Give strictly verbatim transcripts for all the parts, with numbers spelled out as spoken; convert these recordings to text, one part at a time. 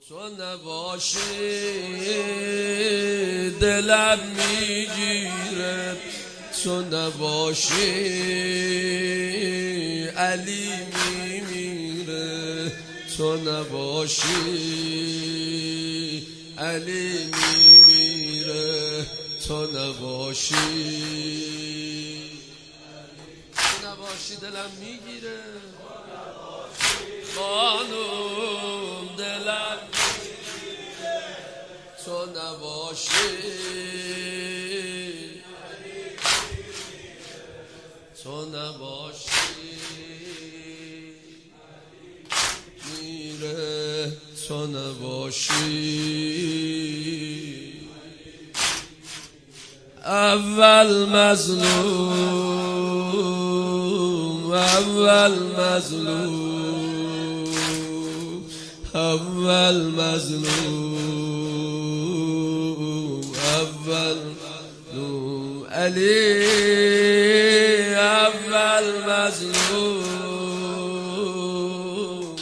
تو نباشی دلم میگیره، تو نباشی علی میمیره، تو نباشی علی میمیره، تو نباشی تو نباشی دلم میگیره، خانوم دلم میگیره، تو نباشی تو نباشی میره، تو نباشی اول مظلوم اول مظلوم اول مظلوم اول مظلوم علی اول مظلوم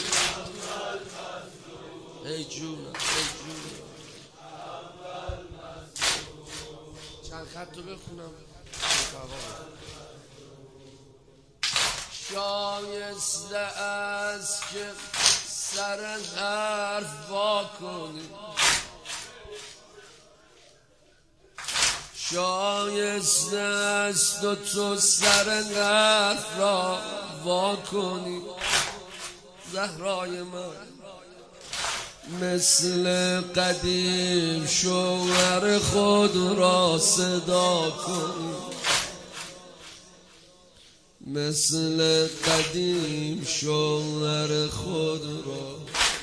ای جونم ای جونم چند خط رو بخونم. شایسته است که سر حرف وا کنی، شایسته است و تو سر حرف را وا کنی. زهرای من مثل قدیم شوهر خود را صدا کنی، مثل قدیم شوهر خود را.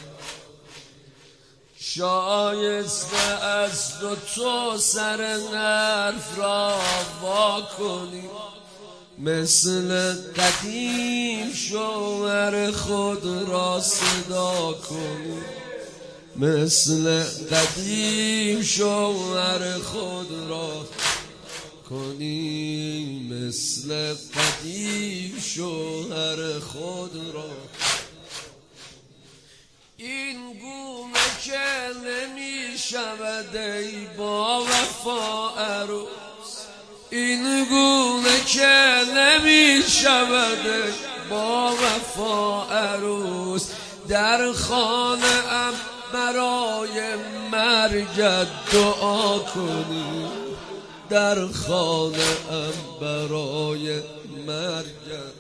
شایسته است و تو سر حرف را وا کنی، مثل قدیم شوهر خود را صدا کنی، مثل قدیم شوهر خود را کنی، مثل قدیم شوهر خود را. این گونه که نمی شود ای با وفا عروس، این گونه که نمی شود ای با وفا عروس، در خانه ام برای مرگت دعا کنی، در خانه ام برای مرگت.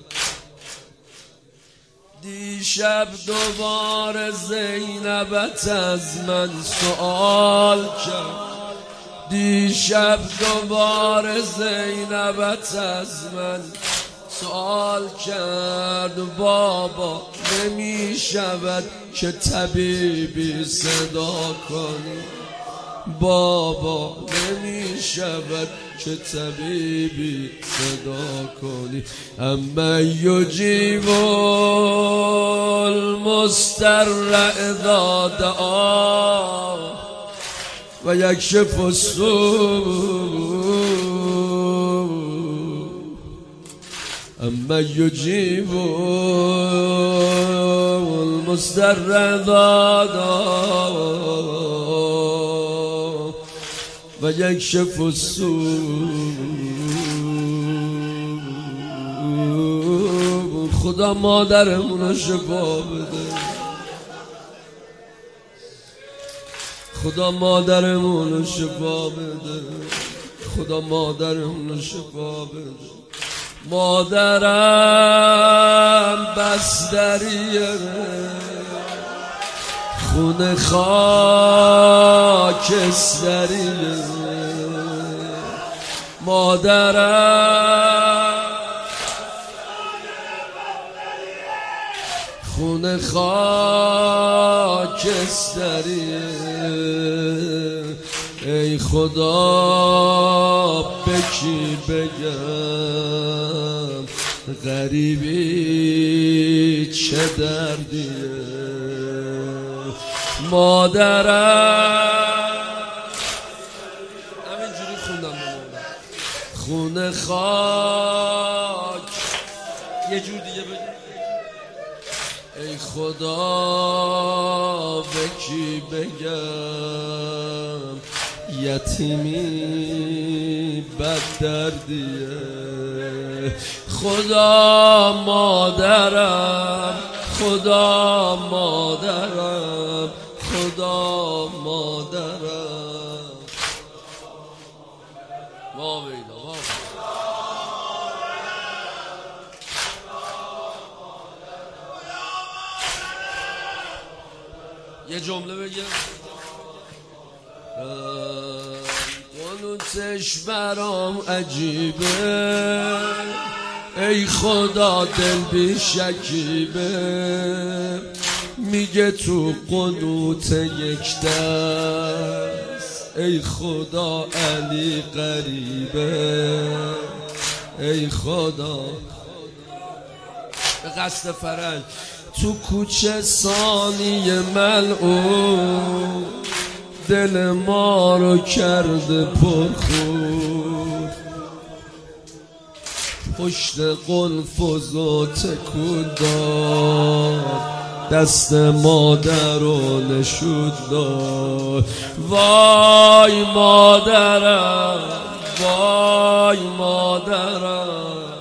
دیشب دوباره زینبت از من سؤال کرد، دیشب دوباره زینبت از من سؤال کرد، بابا نمی شود که طبیبی صدا کنی، بابا نمی شود که طبیبی صدا کنی. اما یجیب المضطر اذا دعا و یکشف السوء، اما یجیب المضطر اذا دعا و یکشف السوء. خدا مادرمون شفا بده، خدا مادرمون شفا بده، خدا مادرمون شفا بده. مادرم بستریه خون خاکستریه، مادرم خون خاکستریه. ای خدا به کی بگم غریبی چه دردیه، مادرم همینجوری خوندم خون خاک. یه جور دیگه بگم ای خدا به یکی بگم یتیمی بد دردیه خدا مادرم خدا مادرم خدا مادرم وا ویلا وا یه جمله بگم قنوتش برام عجیبه ای خدا دل بی شکیبه میگه تو قنوت یک دست ای خدا علی غریبه ای خدا به قصد فرنگ تو کوچه ثانی ملعون دل ما رو کرده پرخون پشت قلفز و تکون داد دست مادر رو نشون داد وای مادرم وای مادرم